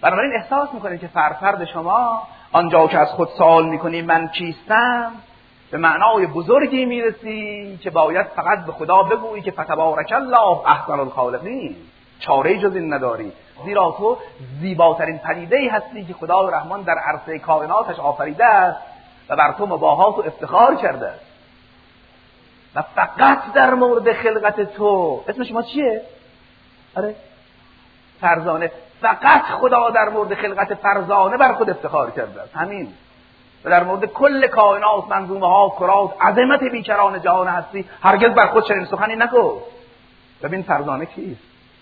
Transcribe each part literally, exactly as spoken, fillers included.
بنابراین احساس میکنید که فرفرد شما آنجا که از خود سوال میکنی من چیستم، به معنای بزرگی میرسی که باید فقط به خدا بگویی که فتبارک الله احسن الخالقین، چاره جز این نداری، زیرا تو زیباترین پدیده‌ای هستی که خدای رحمان در عرصه کائناتش آفریده است و بر تو مباهات و افتخار کرده است. و فقط در مورد خلقت تو، اسم شما چیه؟ آره فرزانه. فقط خدا در مورد خلقت فرزانه بر خود افتخار کرده است، همین. و در مورد کل کائنات، منظومه ها، کرات، عظمت بیکران جهان هستی هرگز بر خود چنین سخنی نگفت. ببین فرزانه کیست؟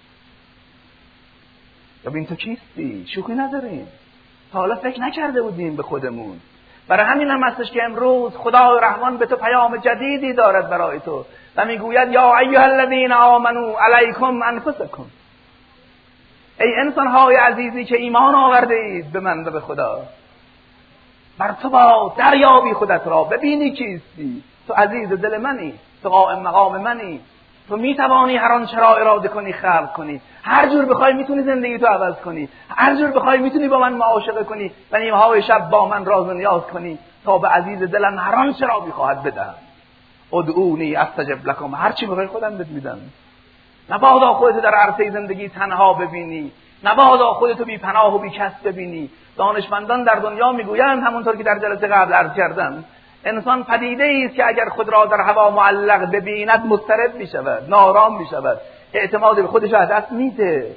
ببین تو کیستی؟ شوخی نداریم. تا حالا فکر نکرده بودیم به خودمون. برای همین هم هستش که امروز خدای رحمان به تو پیام جدیدی دارد برای تو و میگوید یا ایها الذین آمنوا علیکم انفسکم، ای انسان های عزیزی که ایمان آورده اید به من و به خدا، بر تو با دریابی خودت را، ببینی کیستی. تو عزیز دل منی، تو قائم مقام منی، تو میتوانی هر آنچه را اراده کنی خلق کنی، هر جور بخوای میتونی زندگی تو عوض کنی، هر جور بخوای میتونی با من معاشقه کنی و نیمهای شب با من راز و نیاز کنی تا به عزیز دلم هر آنچه را میخواهد بدهم. ادعونی استجب لکم، هر چی بخوای خودم بهت میدم. نبادا خودتو در عرصه زندگی تنها ببینی، نبادا خودتو بی پناه و بی کس ببینی. دانشمندان در دنیا میگویند، همونطور که در جلسه قبل عرض کردم، انسان پدیده است که اگر خود را در هوا معلق ببیند مضطرب میشود، نارام میشود، اعتماد به خودش از دست میده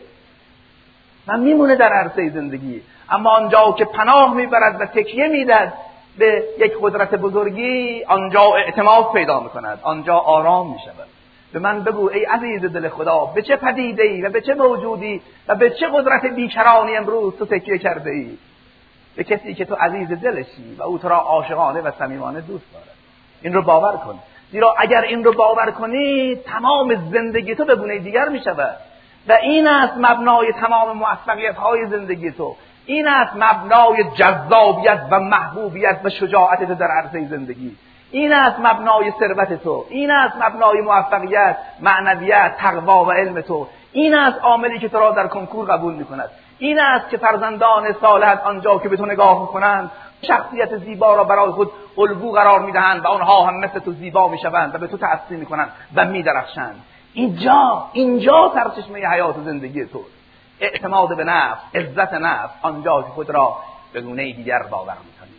و میمونه در عرصه زندگی. اما آنجا که پناه میبرد و تکیه میدهد به یک قدرت بزرگی، آنجا اعتماد پیدا میکند، آنجا آرام میشود. به من بگو ای عزیز دل خدا، به چه پدیده‌ای و به چه موجودی و به چه قدرت بیکرانی امروز تو تکیه کرده ای؟ به کسی که تو عزیز دلشی و او تو را عاشقانه و صمیمانه دوست دارد. این رو باور کن، زیرا اگر این رو باور کنی تمام زندگی تو به گونه دیگر می شود و این است مبنای تمام موفقیت های زندگی تو. این است مبنای جذابیت و محبوبیت و شجاعت تو در عرصه زندگی. این است مبنای ثروت تو، این است مبنای موفقیت، معنویت، تقوا و علم تو. این است عاملی که تو را در کنکور قبول می‌کند. این است که فرزندان صالحت آنجا که به تو نگاه می‌کنند شخصیت زیبا را برای خود الگو قرار می‌دهند و آنها هم مثل تو زیبا می‌شوند و به تو تأثیر می‌کنند و می‌درخشند. اینجا اینجا سرچشمه حیات و زندگی تو، اعتماد به نفس، عزت نفس، آنجا که خود را به گونه دیگر باور می‌کنی.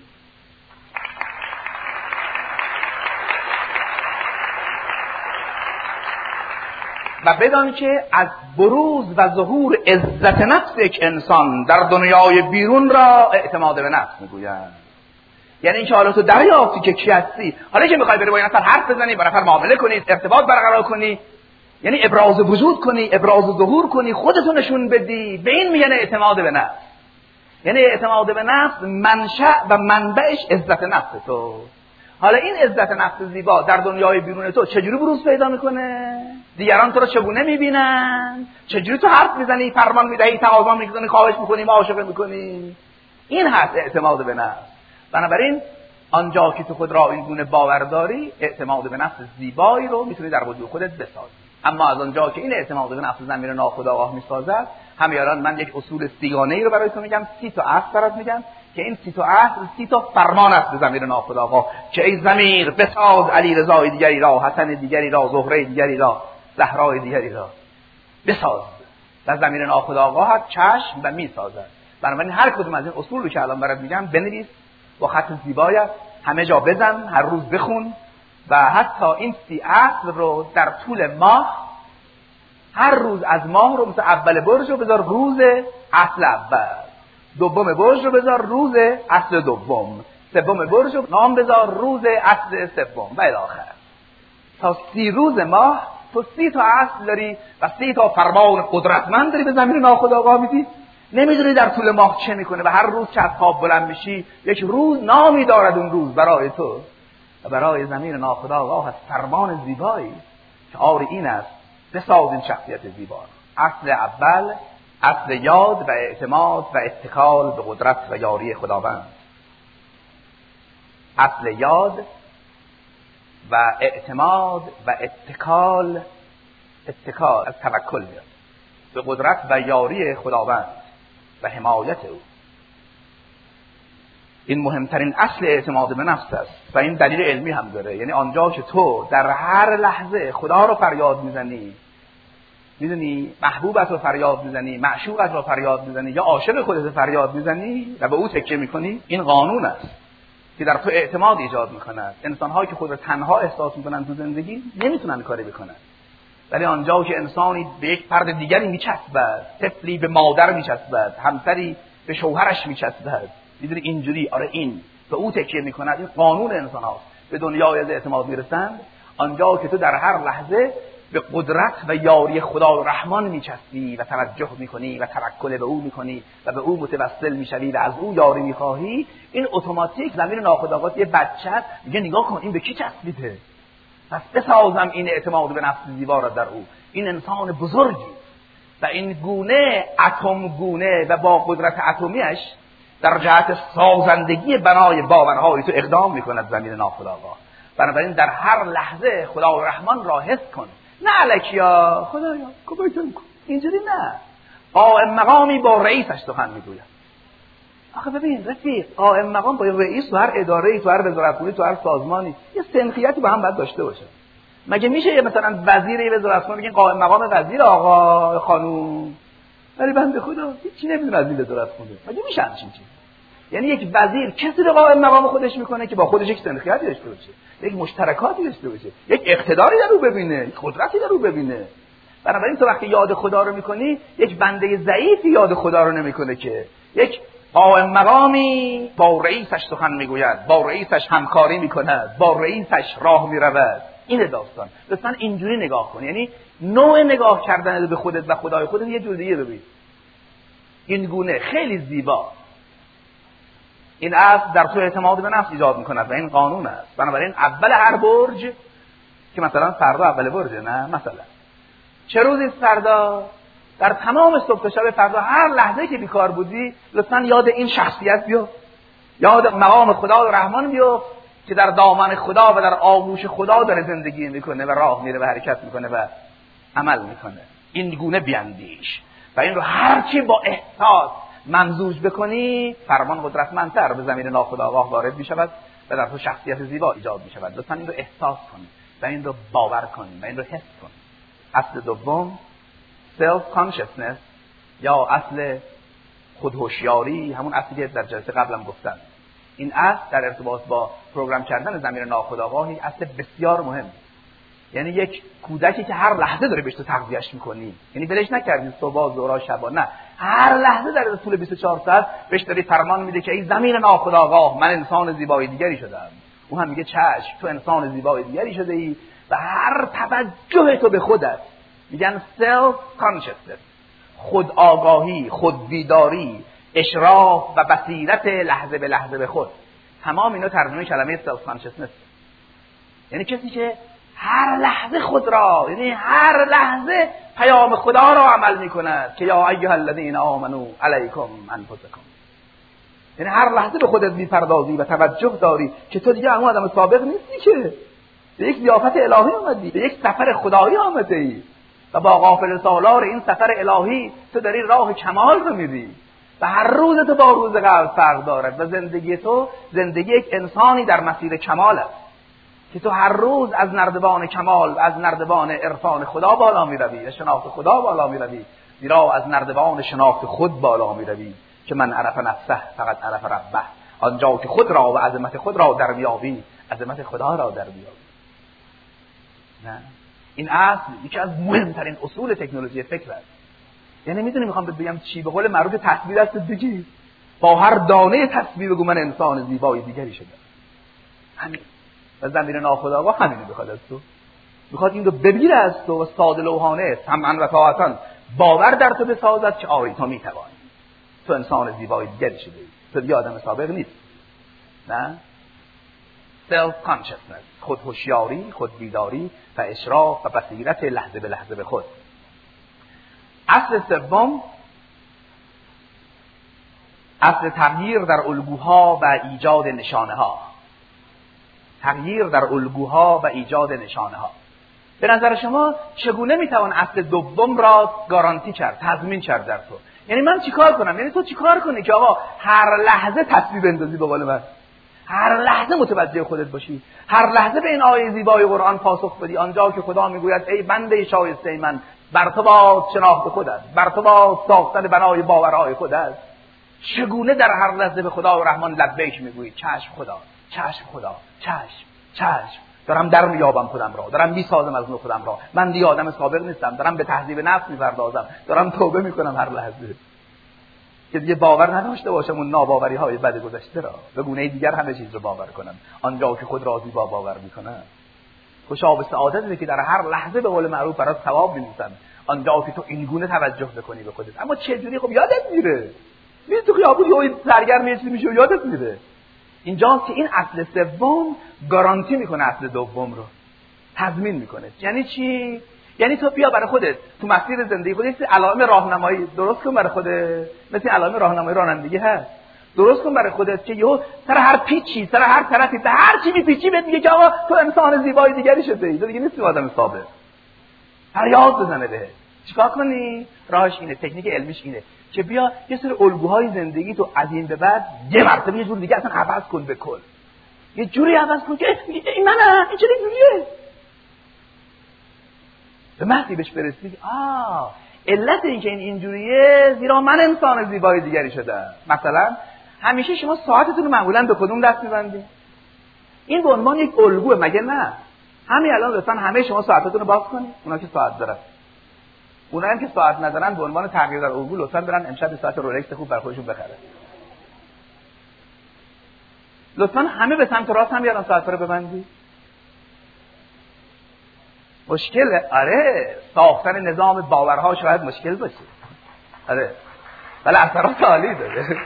و بدان که از بروز و ظهور عزت نفس یک انسان در دنیای بیرون را اعتماد به نفس میگویند. یعنی اینکه حالا تو دریافتی که کی هستی، حالا که میخوای بری با این نفر حرف بزنی، با نفر معامله کنی، ارتباط برقرار کنی، یعنی ابراز وجود کنی، ابراز ظهور کنی، خودتو نشون بدی، به این میگن اعتماد به نفس. یعنی اعتماد به نفس منشأ و منبعش عزت نفس تو. حالا این عزت نفس زیبا در دنیای بیرون تو چجوری بروز پیدا میکنه؟ دیگران تو رو چگونه میبینن؟ چجوری تو حرف میزنی، فرمان میدهی، تقاضا میکنی، خواهش میکنی، معاشقه میکنی؟ این هست اعتماد به نفس. بنابراین آنجا که تو خود را این گونه باور داری، اعتماد به نفس زیبایی رو میتونی در وجود خودت بسازی. اما از آنجا که این اعتماد به نفس زمیر ناخودآگاه میسازد، همین الان من یک اصول سیگانه‌ای رو برایتون میگم، سی تا اصل برات میگم که این سی تا اصل سی تا فرمان است به ضمیر ناخودآگاه که ای ضمیر بساز علی رضای دیگری را، حسن دیگری را، زهره دیگری را، زهرای دیگری را بساز. و ضمیر ناخودآگاه چشم و میسازد. بنابراین هر کدوم از این اصول رو که الان برات میگم بنویس با خط زیبایت، همه جا بزن، هر روز بخون و حتی این سی اصل رو در طول ماه هر روز از ماه رو مثل اول برج رو بذار روز اصل اول، دوم برج رو بذار روز اصل دوم، سوم برج رو نام بذار روز اصل سوم و الی آخر. تا سی روز ماه تو سی تا اصل داری و سی تا فرمان قدرتمند داری به زمین ناخودآگاه میدی. نمیدونی در طول ماه چه میکنه و هر روز که از خواب بلند میشی یک روز نامی دارد اون روز برای تو و برای زمین ناخودآگاه از فرمان زیبایی که آری این است بساز این شخصیت زیبا. اصل اول اصل یاد و اعتماد و اتکال به قدرت و یاری خداوند. اصل یاد و اعتماد و اتکال، اتکال از توکل میاد به قدرت و یاری خداوند. و حمایت او. این مهمترین اصل اعتماد به نفس است و این دلیل علمی هم داره. یعنی آنجا که تو در هر لحظه خدا رو فریاد میزنی، میدونی محبوبت رو فریاد میزنی، معشوقت رو فریاد میزنی یا عاشق خودت فریاد میزنی و به او تکیه میکنی، این قانون است که در تو اعتماد ایجاد میکند. انسان‌هایی که خود رو تنها احساس میکنن تو زندگی نمیتونن کاری بکنن، ولی آنجا که انسانی به یک فرد دیگری میچسبد، طفلی به مادر میچسبد، همسری به شوهرش میچسبد، میدونی اینجوری، آره این به او تکیه میکند، این قانون انسان‌هاست. به دنیای از اعتماد میرسند آنجا که تو در هر لحظه به قدرت و یاری خدا رحمان میچسبی و توجه میکنی و توکل به او میکنی و به او متوسل میشوی و از او یاری میخواهی. این اتوماتیک زمین ناخودآگاه یه بچه میگه نگاه کن این به کی چسبیده، پس بسازم این اعتماد به نفس زیبا را در او. این انسان بزرگی و این گونه اتم گونه و با قدرت اتمیش در جهت سازندگی بنای باورهای تو اقدام میکند زمین ناخودآگاه. بنابراین در هر لحظه خدا رحمان را حس کن، نه الکیا خدایا کمکم کن، اینجوری نه. قائم مقامی با رئیسش سخن میگوید. آخه ببین رفیق، قائم مقام با رئیس تو هر اداره‌ای، تو هر وزارتخونه‌ای، تو هر سازمانی یه سنخیتی با هم باید داشته باشه. مگه میشه یه مثلا وزیر یه وزارتخونه بگین قائم مقام وزیر آقا خانوم، ولی بنده خدا هیچی نمیدونه از این وزارتخونه؟ مگه میشه همچین چیزی؟ یعنی یک وزیر کسی رو قائم مقام خودش میکنه که با خودش یک سنخیتی داشته باشه، یک مشترکاتی داشته باشه، یک اقتداری در او ببینه، یک قدرتی در او ببینه. بنابراین تو وقتی یاد خدا رو میکنی، یک بنده ضعیفی یاد خدا رو نمیکنه که یک قائم مقامی با رئیسش سخن میگوید، با رئیسش همکاری میکند، با رئیسش راه میرود. این داستان لطفاً اینجوری نگاه کن. یعنی نوع نگاه کردن به خودت و خدای خودت یه جور دیگه ببین. این گونه خیلی زیبا. این اصل در تو اعتماد به نفس ایجاد میکند و این قانون است. بنابراین اول هر برج که مثلا فردا اول برجه، نه مثلا چه روزی فردا، در تمام صبح تا شب فردا هر لحظه که بیکار بودی لطفاً یاد این شخصیت بیو، یاد مقام خدا و رحمان بیو که در دامن خدا و در آغوش خدا داره زندگی میکنه و راه میره و حرکت میکنه و عمل میکنه. این گونه بیاندیش و این رو هرچی با احساس ممزوج بکنی، فرمان قدرتمندتر به زمین ناخودآگاه وارد میشود و در تو شخصیت زیبا ایجاد میشود. لطفاً این رو احساس کن و این رو باور کن و این رو حس کن. اصل دوم self consciousness یا اصل خودهوشیاری، همون اصلی که در جلسه قبلم گفتم. این اصل در ارتباط با پروگرام کردن زمین ناخودآگاهی اصل بسیار مهم. یعنی یک کودکی که هر لحظه داره بهش تو تغذیه‌اش می‌کنی، یعنی بلش نکردی صبح ظهر شب، نه، هر لحظه در طول بیست و چهار ساعت بهش داری فرمان میده که ای زمین ناخودآگاه من انسان زیبای دیگری شدم. او هم میگه چشم تو انسان زیبای دیگری شده ای و هر توجه تو به خودت، میگن self consciousness، خود آگاهی، خود بیداری، اشراف و بصیرت لحظه به لحظه به خود، تمام اینا ترجمه کلمه self consciousness. یعنی کسی که هر لحظه خود را، یعنی هر لحظه پیام خدا را عمل میکند که یا ایها الذین آمنوا علیکم انفسکم. یعنی هر لحظه به خودت میپردازی و توجه داری که تو دیگه همون آدم سابق نیستی، که به یک ضیافت الهی آمدی، به یک سفر خدایی آمده ای و با غافل سالار این سفر الهی تو داری راه کمال رو میری و هر روز تو با روز قبل فرق دارد و زندگی تو زندگی یک انسانی در مسیر کمال است که تو هر روز از نردبان کمال و از نردبان عرفان خدا بالا میروی و شناخت خدا بالا میروی، زیرا از نردبان شناخت خود بالا میروی که من عرف نفسه فقط عرف ربه. آنجا که خود را و عظمت خود را در میابی، عظمت خدا را در میابی. نه، این اصل یکی از مهمترین اصول تکنولوژی فکر است. یعنی میدونی میخوام بهت بگم چی؟ به قول معروف تصویر است بگی، با هر دانه تصویر بگو من انسان زیبای دیگری شدم. همین. و زمین ناخودآگاه همینو بخواد از تو، میخواد این رو بگیره از تو و ساده لوحانه سمعا و طاعتا باور در تو بسازد که آری تو میتوانی، تو انسان زیبای دیگری شده ای، تو دیگه آدم سابق نیست. نه، self consciousness، خود هوشیاری، خود بیداری و اشراف و بصیرت لحظه به لحظه به خود. اصل سوم اصل تغییر در الگوها و ایجاد نشانه ها. تغییر در الگوها و ایجاد نشانه ها. به نظر شما چگونه میتوان اصل دوم را گارانتی کرد، تضمین کرد در تو؟ یعنی من چیکار کنم؟ یعنی تو چیکار کنی که آقا هر لحظه تصویر بندازی به قول من، هر لحظه متوجه خودت باشی، هر لحظه به این آیه زیبای قرآن پاسخ بدی، آنجا که خدا میگوید ای بنده شایسته من، بر تو باد شناخت خودت، بر تو باد ساختن بنای باورهای خودت. چگونه در هر لحظه به خدا و رحمان لبیک میگویی؟ چشم خدا، چشم خدا، چشم، چشم. دارم در میابم خودم را، دارم میسازم از نو خودم را، من دیگه آدم سابق نیستم، دارم به تهذیب نفس میپردازم، دارم توبه میکنم هر لحظه که دیگه باور نداشته باشم اون ناباوری های بد گذشته را، به گونه دیگر همه چیز رو باور کنم، آنجا که خود را زیبا باور میکنم. خوشا به سعادتی که در هر لحظه به قول معروف برات ثواب می‌نویسن، آنجا که تو این گونه توجه بکنی به خودت. اما چه جوری؟ خب یادت میره، میری تو خیابون یه سرگرم یه چیزی میشه یادت میره. اینجا که این اصل سوم گارانتی میکنه اصل دوم رو، تضمین میکنه. یعنی چی؟ یعنی تو بیا برای خودت تو مسیر زندگی خودت علائم راهنمایی درست کن برای خودت، مثل علائم راهنمایی رانندگی هست، درست کن برای خودت که یهو سر هر پیچی، سر هر طرفی، سر هر چی میپیچی بهت میگه که آقا تو انسان زیبای دیگری شدی، تو دیگه نیستی آدم ثابت. فریاد بزنه بهت. چیکار کنی؟ راهش اینه، تکنیک علمیش اینه که بیا یه سری الگوهای زندگی تو از این به بعد یه مرتبه یه جور دیگه اصلا عوض کن به کل. یه جوری عوض کن که این منم، این چه جوریه؟ به محضی بهش برسی آه علت این که این اینجوریه زیرا من انسان زیبای دیگری شدم. مثلا همیشه شما ساعتتون رو معمولا به کدوم دست می‌بندید؟ این به عنوان یک الگوه، مگه نه؟ همین الان لطفاً همه شما ساعتتون رو باز کنید، اونا که ساعت دارن. اونا هم که ساعت ندارن به عنوان تغییر در الگو لطفاً برن امشب ساعت رولکس خوب برای خودشون بخرن. لطفاً همه به سمت راست هم بیارن ساعت رو ببندید. مشکل آره ساختن نظام باورها شاید مشکل باشه، آره ولی اثرات عالی داره.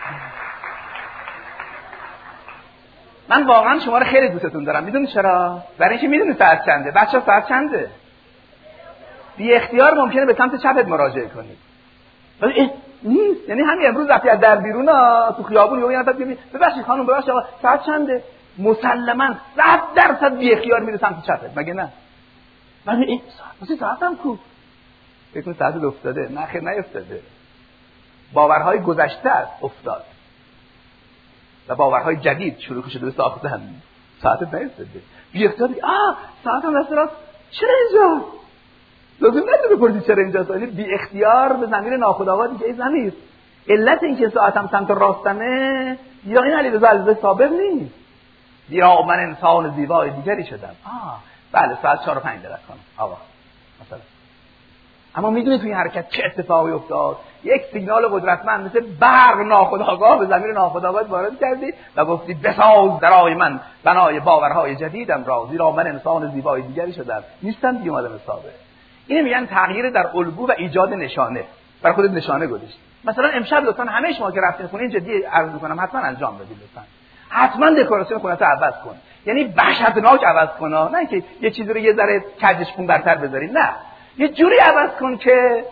من واقعا شما رو خیلی دوستتون دارم. میدونی چرا؟ برای اینکه میدونی ساعت چنده. بچه‌ها ساعت چنده؟ بی اختیار ممکنه به سمت چپت مراجعه کنید. ولی نیست. یعنی همین امروز وقتی از در بیرون تو خیابون یهو یه نفر میگه ببخشید خانم ببخشید آقا ساعت چنده؟ مسلماً صد درصد بی اختیار میره سمت چپت، مگه نه؟ ولی این ساعت ساعتم کو؟ فکر کنم ساعت افتاده. نه خیر نیفتاده. باورهای گذشته است افتاد. و باورهای جدید شروع شده به ساختن. ساعت نیفتاده. بی اختیار آه ساعتم دست راست. چرا اینجا؟ لازم نداره بپرسی چرا اینجا؟ ولی بی اختیار به زمین ناخودآگاه دیگه ای زمین. علت این که ساعتم سمت راستمه یا این علی رضا ثابت نیست. یا من انسان زیبای دیگری شدم. آه بله ساعت چهار و پنج دقیقه کنم آقا مثلا. اما میدونی توی حرکت چه اتفاقی افتاد؟ یک سیگنال قدرتمند مثل برق ناخودآگاه به زمین ناخودآگاه وارد کردی و گفتی بساز درای من بنای باورهای جدیدم را، زیرا من انسان زیبای دیگری شدم، نیستم دیگه آدم ثابت. اینو میگن تغییر در الگو و ایجاد نشانه. برای خودت نشانه گذاشت. مثلا امشب لطفاً همه شما که رفتین خونه، این جدی عرض می‌کنم حتما انجام بدید لطفاً. حتما دکوراسیون خونه‌تو عوض کن. یعنی وحشتناک عوض کن، نه که یه چیزی رو یه ذره کجش کن برتر بذاری، نه. یه جوری عوض کن که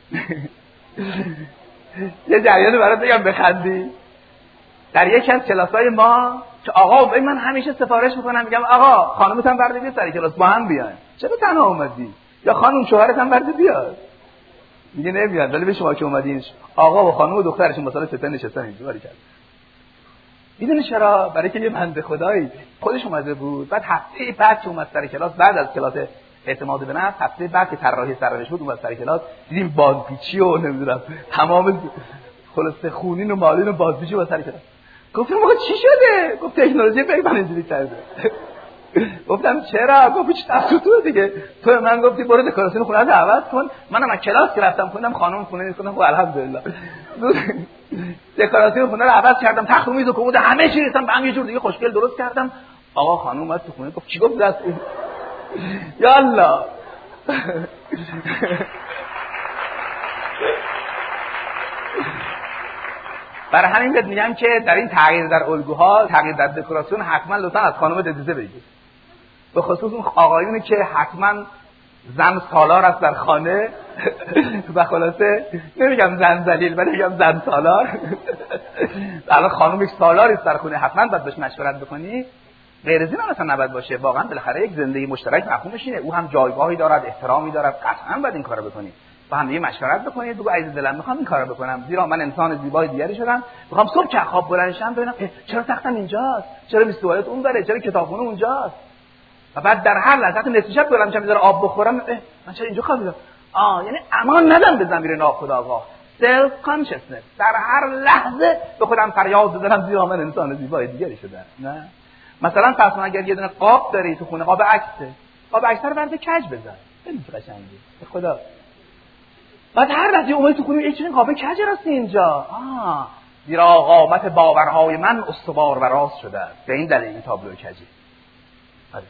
یه جریان برات بگم بخندی. در یکی از کلاس‌های ما که آقا من همیشه سفارش می‌کنم میگم آقا خانومت هم برده بیا سر کلاس با هم بیاین. چرا تنها اومدی؟ یا خانم شوهرت هم برده بیاد. میگه نمیاد، ولی به شما که اومدین آقا و خانم و دخترشون مثلا سه تا نشستن اینجا ولی کرد. میدونی چرا؟ برای که یه بنده خدایی خودش اومده بود، بعد هفته بعد که اومد سر کلاس، بعد از کلاس اعتماد به نفس، هفته بعد که طراحی سرانش بود اومد سر کلاس، دیدیم بازپیچی و نمیدونم تمام خلاصه خونین و مالین و بازپیچی و سر کلاس. گفتم آقا چی شده؟ گفت تکنولوژی فکر من اینجوری کرده. گفتم چرا؟ گفت چی تفسیر تو دیگه، تو من گفتی برو دکوراسیون خونه رو عوض کن، منم از کلاس که رفتم خوندم خانم خونه نیست، گفتم الحمدلله دکوراسیون خونه رو عوض کردم، تخت و میز و کمد همه چی ریختم به هم یه جور دیگه خوشگل درست کردم. آقا خانم اومد تو خونه گفت چی گفت دست یا الله. برای همین بهت میگم که در این تغییر در الگوها، تغییر در دکوراسیون حتما لطفا از خانم اجازه بگیر. به خصوص اون آقایونی که حتما زن سالار است در خانه و خلاصه نمیگم زن ذلیل ولی میگم زن سالار. الان خانم یک سالاری است در خونه، حتما باید بهش مشورت بکنی. غیر از این اصلا نباید باشه. واقعا بالاخره یک زندگی مشترک مفهومش اینه، او هم جایگاهی دارد، احترامی دارد، قطعا باید این کارو بکنی. با هم دیگه مشورت بکنید، بگو عزیز دلم میخوام این کارو بکنم، زیرا من انسان زیبای دیگری شدم، میخوام صبح که خواب بلند شم ببینم چرا تختم اینجاست، چرا بیست توالت اون بره، چرا کتابخونه اونجاست. و بعد در هر لحظه نصف شب بلند شم بذارم آب بخورم، من چرا اینجا خوابیدم. آه یعنی امان ندم به ضمیر ناخودآگاه، سلف کانشسنس. در هر لحظه به خودم فریاد بزنم زیرا من انسان زیبای دیگری شدم. نه مثلا فرض کن اگر یه دونه قاب داری تو خونه، قاب عکسه، قاب عکس رو برد کج بزن، خیلی قشنگه به خدا. بعد هر لحظه اومدی تو خونه، چه این قاب کج راستی اینجا؟ آه زیرا قامت باورهای من استوار و راست شده است. به این دلیل این تابلو کجه. آره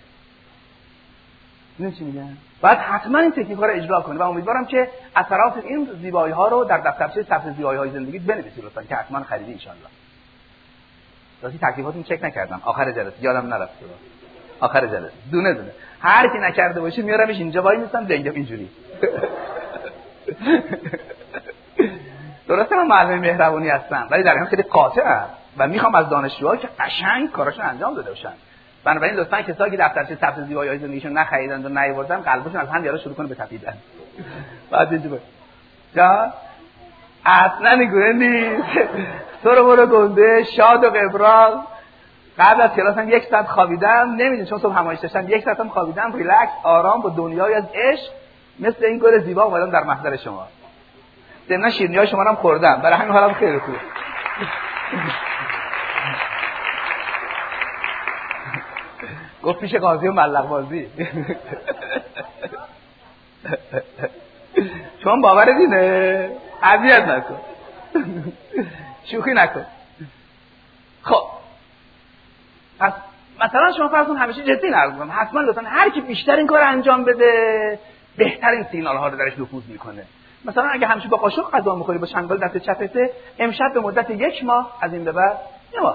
چی میگن؟ بعد حتما این تکنیک‌ها رو اجرا کنید و امیدوارم که اثرات این زیبایی‌ها رو در دفترچه ثبت زیبایی‌های زندگیت بنویسید لطفاً، که حتما خریدی ان شاء الله. راستی تکلیفاتون چک نکردم آخر جلسه، یادم نرفت. آخر جلسه دونه دونه هر کی نکرده باشه میارمش اینجا وای میستم دنگم اینجوری. درسته من معلم مهربونی هستم ولی در این خیلی قاطعم و میخوام از دانشجوها که قشنگ کاراشون انجام داده باشن. بنابراین لطفاً کسایی که دفترچه ثبت زیبایی‌های زندگیشون نخریدن و نیاوردن قلبشون از هم یارو شروع کنه به تپیدن. بعد اینجوری جا اصلا نگونه نیست. تو رو برو گنده شاد و قبرال. قبل از کلاس هم یک ساعت خوابیدم، نمیدونی چون صبح همایش داشتم، یک ساعت هم خوابیدم، ریلکس آرام با دنیای از عشق مثل این گل زیبا اومدم در محضر شما. ضمن شیرینی‌های شما رو هم خوردم، برای همین حالم خیلی خوبه. گفت پیش قاضی و ملق بازی. چون باور دینه اذیت نکن، شوخی نکن. خب پس مثلا شما فرض کن همیشه جدی نرو کنم، حتما لطفا هر کی بیشتر این کار انجام بده بهترین سیگنال ها رو درش نفوذ میکنه. مثلا اگه همیشه با قاشق غذا میخوری با چنگال دست چپته، امشب به مدت یک ماه از این به بعد یه ماه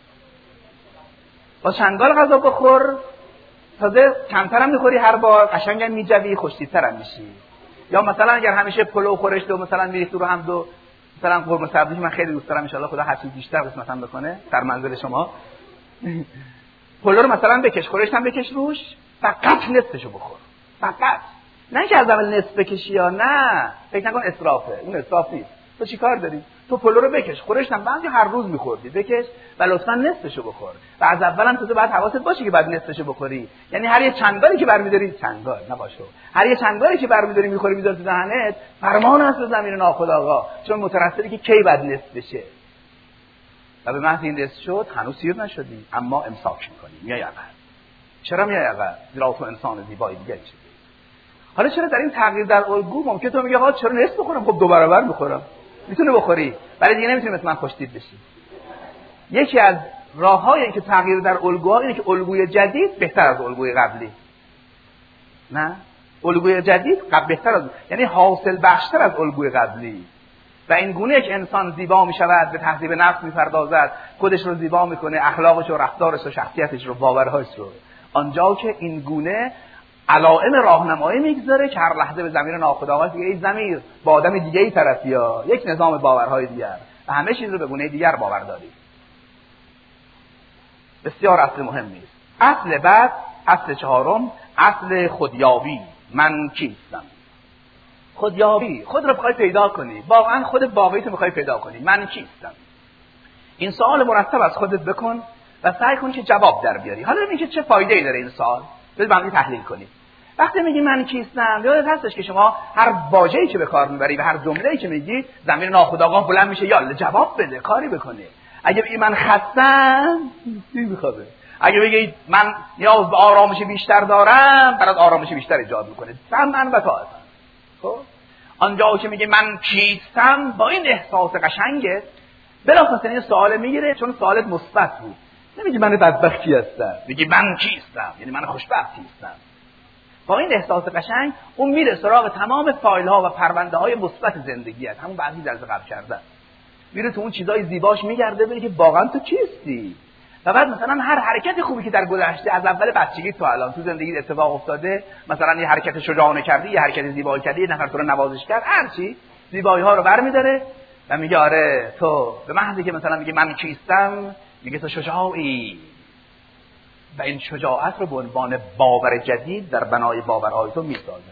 با چنگال غذا بخور، تازه کمتر هم میخوری هر بار، قشنگم میجوی، خوش‌تیزتر هم میشی. یا مثلا اگر همیشه پلو خورش دو مثلا میریخت رو هم دو مثلا قرمه سبزی من خیلی دوست دارم، ان شاءالله خدا هر چیز بیشتر قسمتم بکنه در منزل شما. پلو رو مثلا بکش، خورش هم بکش روش، فقط نصفشو بخور. فقط نه که از اول نصف بکشی یا نه، فکر نکن اسرافه، اون اسراف نیست. تو چیکار داری؟ تو پلو رو بکش، خورش هم بعضی هر روز می‌خوردی، بکش و لطفاً نصفشو بخور. و از اولم تو بعد حواست باشه که بعد نصفشو بخوری. یعنی هر یه چنگالی که برمی‌داری، چنگال نباشه، هر یه چنگالی که برمی‌داری می‌خوری میذاری تو دهنت، فرمان است به زمین ناخودآگاه، چون مترصدی که کی بعد نصف بشه. و به محض این نصف شد هنوز سیر نشدی، اما امساک می‌کنی، میای عقب. چرا میای عقب؟ زیرا تو انسان زیبایی دیگری شدی. حالا چرا در این تغییر در الگو ممکن تو میگه ها چرا نصف بخورم؟ خب دو برابر می‌خورم. میتونه بخوری ولی دیگه نمیتونی مثل من خوش‌تیپ بشی. یکی از راه‌های اینکه تغییر در الگوها اینه که الگوی جدید بهتر از الگوی قبلی. نه؟ الگوی جدید قبل بهتر از، یعنی حاصل بخشتر از الگوی قبلی. و این گونه که انسان زیبا می‌شود، به تهذیب نفس می‌پردازد، خودش رو زیبا می‌کنه، اخلاقش و رفتارش و شخصیتش رو، باورهاش رو. آنجا که این گونه علائم راهنمایی میگذاره که هر لحظه به ضمیر ناخودآگاه دیگه ای ضمیر با آدم دیگه ای طرفی یا یک نظام باورهای دیگر و همه چیز رو به گونه دیگر باور داری. بسیار اصل مهمی است. اصل بعد، اصل چهارم، اصل خودیابی. من کیستم؟ خودیابی، خود رو بخوای پیدا کنی، واقعا خود واقعیت رو بخوای پیدا کنی. من کیستم؟ این سوال مرتب از خودت بکن و سعی کن که جواب در بیاری. حالا ببین که چه فایده‌ای داره این سوال. برید با هم تحلیل کنید. وقتی میگی من کیستم، یادت هستش که شما هر واژه‌ای که به کار میبری و هر جمله‌ای که میگی ضمیر ناخودآگاه بلند میشه یالا جواب بده، کاری بکنه. اگه بگی من خستم، چی میخوابه؟ اگه بگی من نیاز به آرامش بیشتر دارم، برات آرامش بیشتر ایجاد میکنه. سمعاً و طاعتاً. خب آنجا که میگی من کیستم، با این احساس قشنگه بلافاصله این سوال میگیره، چون سوالت مثبت بود. نمیگی من بدبختی هستم، میگی من کیستم، یعنی من خوشبخت کیستم. با این احساس قشنگ اون میره سراغ تمام فایل ها و پرونده های مثبت زندگیت، همون بعضی درس قبل کردن. میره تو اون چیزای زیباش میگرده ببینه که واقعا تو کیستی. و بعد مثلا هر حرکت خوبی که در گذشته از اول بچگی تا الان تو زندگی اتفاق افتاده، مثلا یه حرکت شجاعانه کردی، یه حرکت زیبایی کردی، یه نفر تو رو نوازش کرد، هر چی زیبایی ها رو برمی‌داره و میگه آره تو به محضی که مثلا میگه من کیستم، میگه تو شجاعی. و این شجاعت رو به عنوان باور جدید در بنای باورهای تو میسازد.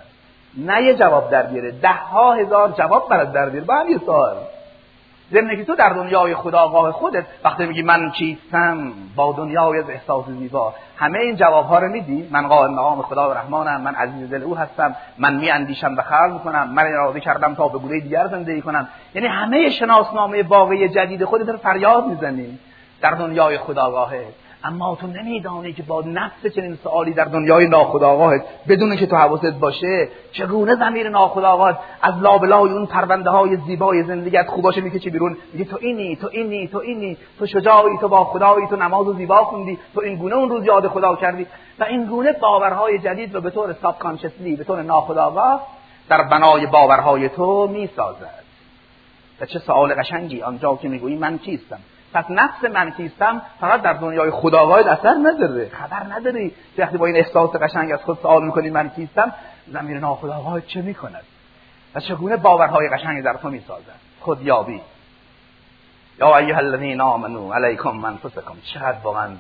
نه یه جواب در بیاره، ده ها هزار جواب برات در بیاره با هم یه سوال. ضمن که تو در دنیای خودآگاه خودت وقتی میگی من چیستم با دنیای از احساس زیبا، همه این جواب ها رو میدی. من قائم مقام خدا و رحمانم، من عزیز دل او هستم، من میاندیشم و خلق میکنم، من اراده کردم تا به گونه دیگر زندگی کنم. یعنی همه شناسنامه واقعی جدید خودت رو فریاد میزنی در دنیای خودآگاهت. اما تو نمیدانی که با نفس چنین سوالی در دنیای ناخودآگاهت بدون که تو حواست باشه چگونه ضمیر ناخودآگاهت از لابلای اون پرونده های زیبای زندگیت خوباشه میکشه بیرون، میگه تو اینی، تو اینی، تو اینی، تو شجاعی، تو با خدایی، تو نماز و زیبا خوندی، تو این گونه اون روز یاد خدا کردی. و این گونه باورهای جدید رو به طور ساب کانشسلی، به طور ناخودآگاه در بنای باورهای تو میسازد. و چه سوال قشنگی آنجا که میگویی من کیستم. پس نفس من کیستم فقط در دنیای خودآگاهت اثر نداره، خبر نداری وقتی با این احساس قشنگ از خود سوال میکنی من کیستم، ضمیر ناخودآگاهت چه میکند و چگونه باورهای قشنگی در تو میسازد. خودیابی. یا ایها الذین آمنوا علیکم انفسکم. چقدر واقعا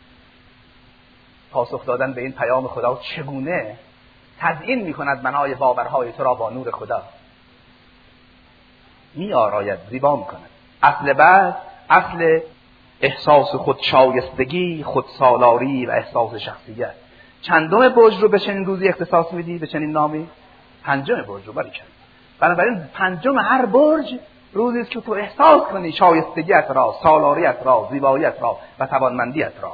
پاسخ دادن به این پیام خدا چگونه تزیین میکند بنای باورهای تو را با نور خدا، میآراید، زیبا میکند. اصل بعد اصل احساس خودشایستگی، خودسالاری و احساس شخصیت. چندم برج رو به چنین روزی اختصاص میدی، به چنین نامی؟ پنجم برج رو باریکلا. بنابراین پنجم هر برج روزی است که تو احساس کنی شایستگیت را، سالاریت را، زیباییت را و توانمندیت را.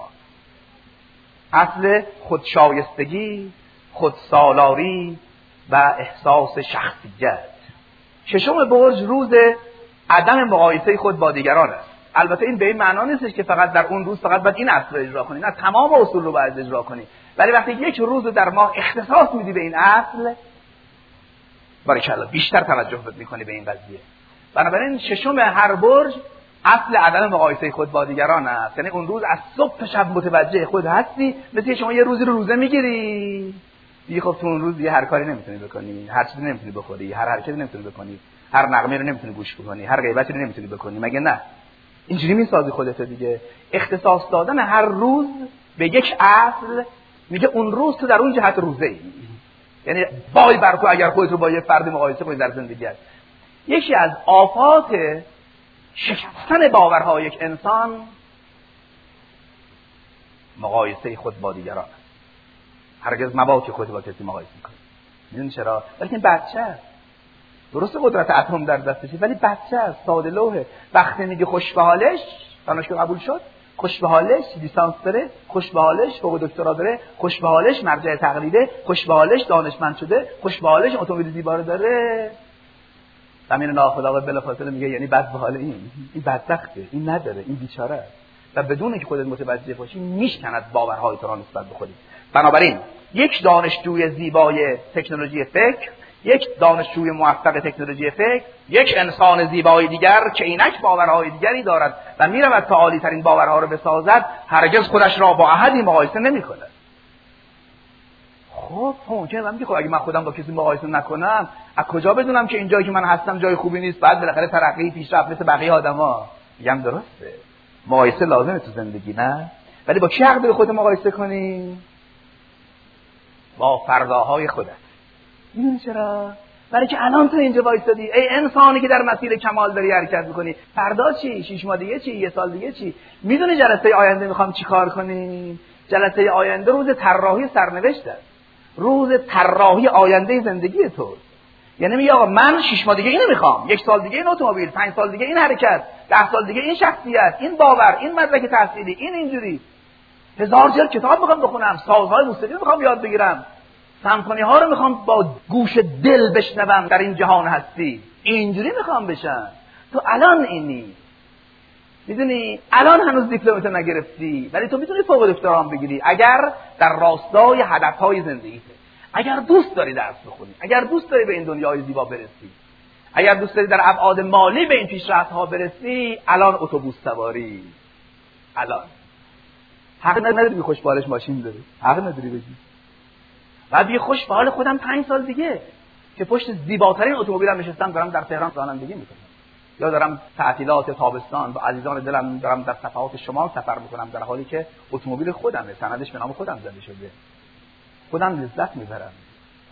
اصل خودشایستگی، خودسالاری و احساس شخصیت. ششم برج روز عدم مقایسه خود با دیگران است. البته این به این معنا نیستش که فقط در اون روز فقط باید این اصل رو اجرا کنی، نه، تمام اصول رو باید اجرا کنی. ولی وقتی یک روز در ماه اختصاص میدی به این اصل، باریکلا بیشتر توجه میکنی به این قضیه. بنابراین ششم هر برج اصل عدم مقایسه خود با دیگران است. یعنی اون روز از صبح تا شب متوجه خود هستی، مثل شما یه روزی رو روزه میگیری دیگه. خب تو اون روز دیگه هر کاری نمیتونی بکنی، هر چیزی نمیتونی بخوری، هر حرکتی نمیتونی بکنی، هر نغمه رو نمیتونی گوش بکنی، هر غیبتی رو نمیتونی بکنی، مگه نه؟ اینجوری میسازی خودت دیگه. اختصاص دادن هر روز به یک اصل میگه اون روز تو در اون جهت روزه ای. یعنی وای بر تو اگر خودت رو با یه فرد مقایسه کنی در زندگیت. یکی از آفات شکستن باورهای یک انسان مقایسه خود با دیگران است. هرگز مبادا که خودت با کسی مقایسه کنی. میدونی چرا؟ بلکه این بچه است. درسته قدرت اتم در دستشه ولی بچه است، ساده لوحه. وقتی میگه خوش به حالش، دانشگاه قبول شد، خوش به حالش لیسانس داره، خوش به حالش فوق دکترا داره، خوش به حالش مرجع تقلیده، خوش به حالش دانشمند شده، خوش به حالش اتومبیل زیبا داره، زمین ناخودآگاه بلافاصله میگه یعنی بد به حال این، این بدبخته، این نداره، این بیچاره است. و بدون اینکه خودت متوجه باشی میشکند باورهای تو را نسبت به خودت. بنابراین یک دانشجوی زیبای تکنولوژی فکر، یک دانشجوی موفق تکنولوژی فکر، یک انسان زیبای دیگر که اینک باورهای دیگری دارد و میرود تا عالی ترین باورها رو بسازد، هرگز خودش را با احدی مقایسه نمی‌کند. خب ممکنه من میگم خب اگه من خودم با کسی مقایسه نکنم، از کجا بدونم که این جایی که من هستم جای خوبی نیست؟ بعد بالاخره ترقی پیشرفت مثل بقیه آدما. میگم درسته، مقایسه لازمه تو زندگی، نه؟ ولی با کی حق داری خودت مقایسه کنی؟ با فرداهای خودت. میدونی چرا؟ برای که الان تو اینجا وایسادی، ای انسانی که در مسیر کمال داری حرکت میکنی. فردا چی؟ شش ماه دیگه چی؟ یه سال دیگه چی؟ میدونی جلسه آینده میخوام چی کار کنی؟ جلسه آینده روز طراحی سرنوشت است. روز طراحی آینده زندگی تو. یعنی میگه آقا من شش ماه دیگه اینو میخوام، یک سال دیگه این اتومبیل، پنج سال دیگه این حرکت، ده سال دیگه این شخصیت، این باور، این مدرک تحصیلی، این اینجوری. هزار جلد کتاب میخوام بخونم، سازهای موسیقی میخوام یاد بگیرم، سمفونی ها رو میخوام با گوش دل بشنوم در این جهان هستی. اینجوری میخوام بشم. تو الان اینی. میدونی الان هنوز دیپلمت نگرفتی ولی تو میتونی فوق دکترا هم بگیری اگر در راستای هدفهای زندگیت، اگر دوست داری درس بخونی، اگر دوست داری به این دنیای زیبا برسی، اگر دوست داری در ابعاد مالی به این پیشرفت‌ها برسی. الان اتوبوس سواری، الان حق نداری بی خوش بالش ماشین داری، حق نداری بگی و بی خوش به حال خودم پنج سال دیگه که پشت زیباترین اتومبیلم نشستم دارم در تهران رانندگی میکنم، یا دارم تعطیلات تابستان با عزیزان دلم دارم در صفحات شمال سفر میکنم، در حالی که اتومبیل خودمه، سندش به نام خودم زده شده، خودم لذت میبرم.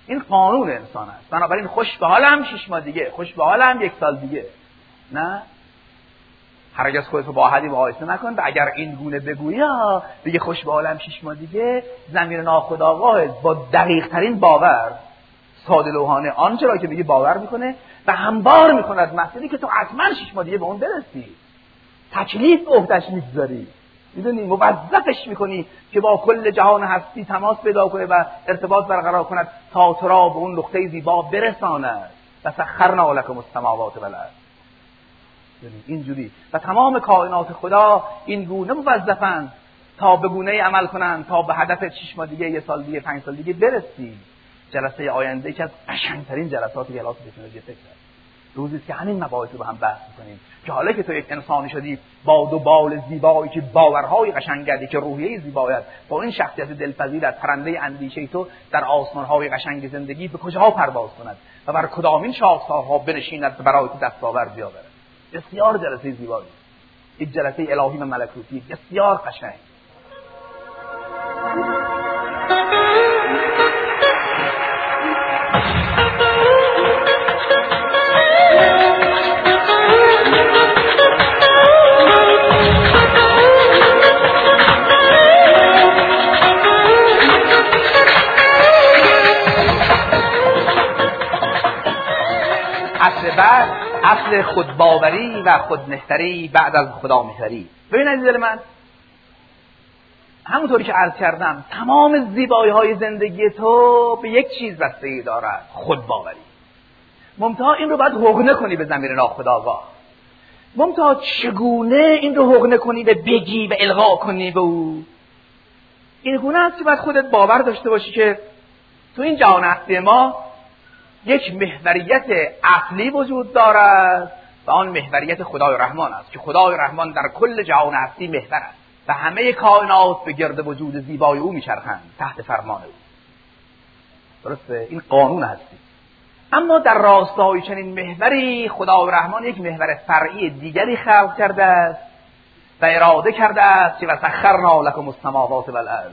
این قانون انسان است. بنابراین خوش به حالم شش ماه دیگه، خوش به حالم یک سال دیگه. نه هرگز خودت رو با حدی مقایسه نکن و اگر این گونه بگویی ها دیگه خوش به حالم شش ماه دیگه، ضمیر ناخودآگاه با دقیق ترین باور ساده لوحانه آنچه را که میگی باور میکنه و هموار میکند مسئله که تو حتما شش ماه دیگه به اون برسی. تکلیف عهده‌اش میگذاری، میدونی، موظفش میکنی که با کل جهان هستی تماس پیدا کنه و ارتباط برقرار کند تا تو را به اون نقطه زیبا برساند. و سخرنا لکم السماوات والارض. اینجوری و تمام کائنات خدا این گونه موظفند تا به گونه عمل کنند تا به هدف شش ماه دیگه، یه سال دیگه، پنج سال دیگه برسی. جلسه آینده که از قشنگترین جلسات کلاس تکنولوژی فکر است. روزی که همین مباحث رو با هم بحث می‌کنیم که حالا که تو یک انسانی شدی با دو بال زیبایی که باورهای قشنگی که روحیه زیبایی است، با این شخصیت دلپذیر از پرنده اندیشه تو در آسمان‌های قشنگ زندگی به کجاها پرواز کند و بر کدامین شاخسارها بنشیند برای تو دستاورد بیاورد. بسیار جلسه زیبایی، یک جلسه الهی و ملکوتی بسیار قشنگ. اصل بعد اصل خودباوری و خودمهتری بعد از خدا مهتری. ببین عزیزان من، همونطوری که عرض کردم تمام زیبایی های زندگی تو به یک چیز بستگی دارد، خودباوری. ممتاز این رو باید حقنه کنی به ضمیر ناخودآگاه. ممتاز چگونه این رو حقنه کنی و بگی و القا کنی به او؟ این گونه است که باید خودت باور داشته باشی که تو این جهان هستی ما یک محوریت اصلی وجود دارد و آن محوریت خدای رحمان است که خدای رحمان در کل جهان هستی محور است و همه کائنات به گرد وجود زیبای او میچرخند تحت فرمان او. درسته؟ این قانون هستی. اما در راستای چنین محوری خدای رحمان یک محور فرعی دیگری خلق کرده است و اراده کرده است که وسخرنا لکم السماوات والارض،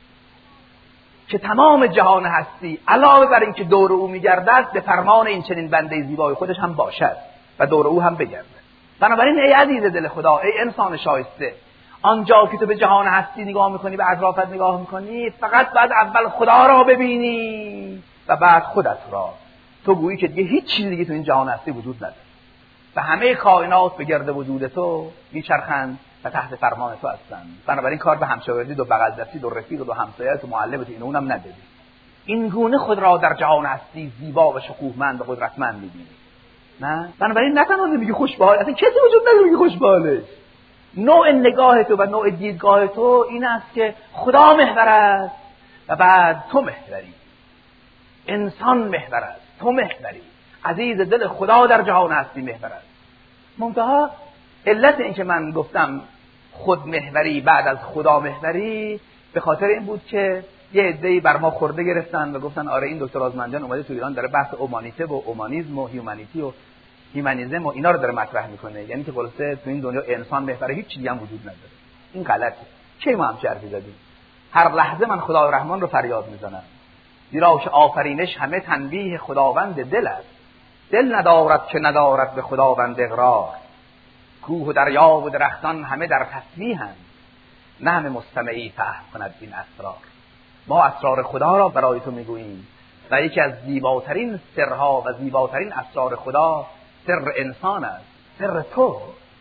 که تمام جهان هستی علاوه بر این که دور او میگردد به فرمان این چنین بنده زیبای خودش هم باشد و دور او هم بگرده. بنابراین ای عزیز دل خدا، ای انسان شایسته، آنجا که تو به جهان هستی نگاه میکنی، به اطرافت نگاه میکنی، فقط بعد اول خدا را ببینی و بعد خودت را. تو گویی که دیگه هیچ چیز دیگه تو این جهان هستی وجود نداره و همه کائنات به گرد وجود تو میچرخند و تحت فرمان تو هستند. بنابراین کار به همشاوردی دو بغل دستی دو رفیق دو همسایه و معلمت این اونم ندیدی. این گونه خود را در جهان هستی زیبا و شکوهمند و قدرتمند می‌بینی. نه؟ بنابراین نه تنها میگی خوش به حال، اصلا کسی وجود نداره میگی خوش به حالش. نوع نگاه تو و نوع دیدگاه تو این است که خدا محور است و بعد تو محوری. انسان محور است، تو محوری. عزیز دل خدا در جهان هستی محور است. منتها علت این که من گفتم خود محوری بعد از خدا محوری به خاطر این بود که یه عده‌ای بر ما خورده گرفتن و گفتن آره این دکتر آزمندجان اومده تو ایران داره بحث اومانیته و اومانیسم و هیومانیتی و هیومانیسم و اینا رو داره مطرح میکنه، یعنی که خلاصه تو این دنیا انسان محوره، هیچ چیزی هم وجود نداره. این غلطه. کی ما هم حرفی زدیم؟ هر لحظه من خدای رحمان رو فریاد میزنم، زیرا که آفرینش همه تنبیه خداوند دل است. دل ندارد که ندارد به خداوند اقرار، کوه و دریا و درختان همه در تسبیحند، نه همه مستمعی فهم کند این اسرار. ما اسرار خدا را برای تو میگوییم و یکی از زیباترین سرها و زیباترین اسرار خدا سر انسان است، سر تو.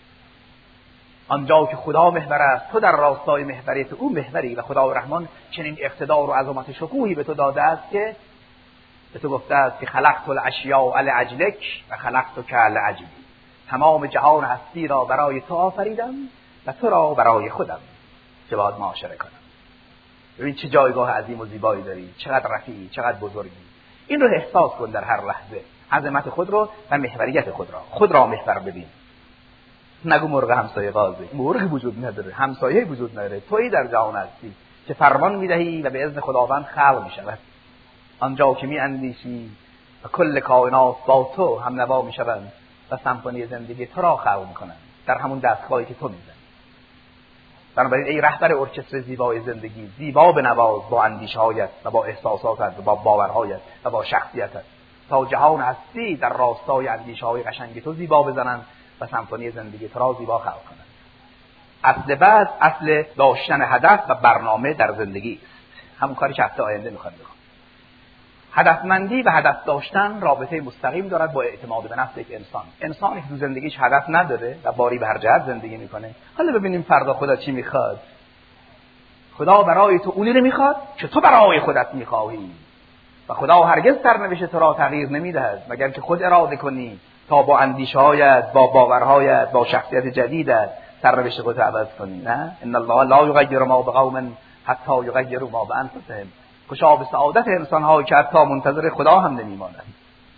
آنجا که خدا محور است، تو در راستای محوریت او محوری و خدا رحمان چنین اقتدار و عظمت شکوهی به تو داده است که به تو گفته است که خلقت الاشیاء لأجلک و خلقتک لأجلی. تمام جهان هستی را برای تو آفریدم و تو را برای خودم که باید معاشره کنم. ببین چه جایگاه عظیم و زیبایی داری، چقدر رفیعی، چقدر بزرگی. این رو احساس کن در هر لحظه، عظمت خود رو و محوریت خود را. خود را محور ببین. نگو مرغ همسایه قاضی، مرغ وجود نداره، همسایه وجود نداره. تویی در جهان هستی که فرمان میدهی و به اذن خداوند خلق میشود. آنجا که میاندیشی و کل کائنات با تو هم نوا میشوند و سمفونی زندگی تو را خلق میکنند در همون دستگاهی که تو میزنی. بنابراین ای رهبر ارکستر زیبای زندگی، زیبا بنواز با اندیشه‌هایت و با احساساتت و با باورهایت و با شخصیتت تا جهان هستی در راستای اندیشه‌های قشنگ تو زیبا بزنند و سمفونی زندگی تو را زیبا خلق کنند. اصل بعد اصل داشتن هدف و برنامه در زندگی است. همون کاری که هفته آینده می‌خوایم بکنیم. هدفمندی و هدف داشتن رابطه مستقیم دارد با اعتماد به نفس یک انسان. انسانی که تو زندگیش هدف نداره و باری به هر جهت زندگی میکنه، حالا ببینیم فردا خدا چی میخواد. خدا برای تو اونی رو میخواد که تو برای خودت میخواهی و خدا هرگز سرنوشت تو را تغییر نمیدهد مگر که خود اراده کنی تا با اندیشه‌هایت، با باورهایت، با شخصیت جدیدت سرنوشت خودت عوض کنی. نه، ان الله لا یغیر ما بقوم حتی یغیروا ما بانفسهم. خوشا به سعادت انسان‌ها که حتی منتظر خدا هم نمی‌مانند.